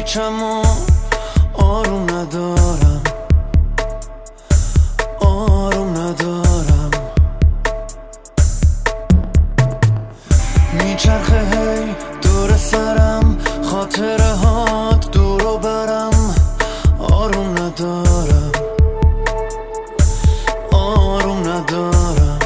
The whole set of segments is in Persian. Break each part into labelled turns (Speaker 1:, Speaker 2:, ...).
Speaker 1: میپیچم و آروم ندارم، آروم ندارم. میچرخه هی دور سرم، خاطره هات دورو برم. آروم ندارم، آروم ندارم.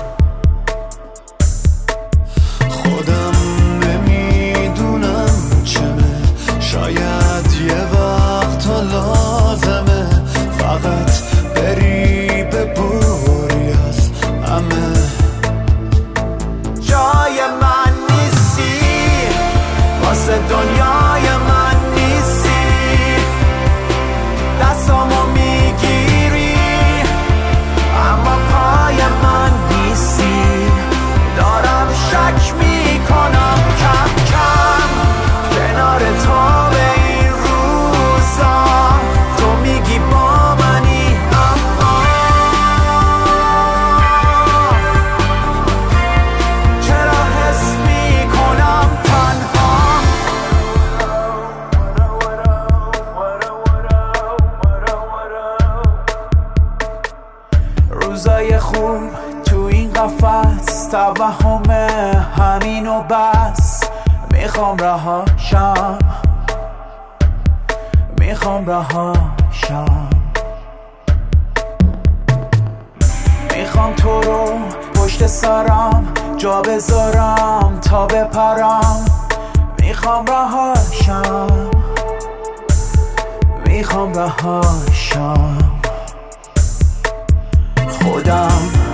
Speaker 1: خودم نمیدونم چمه، شاید یه وقت ها لازمه فقط بری ببوری از همه. جای من نیستی، واسه دنیای من نیستی. دستامو میگیری اما پای من نیستی. دارم شک میکنم کم کم کنار تو به این روزا. تو میگی با منی اما چرا حس میکنم تنها. روزای خوب تو این قفس توهمه همین و بس. میخوام رهاشم، میخوام رهاشم. میخوام تو رو پشت سرم جا بذارم تا بپرم. میخوام رهاشم، میخوام رهاشم. خودم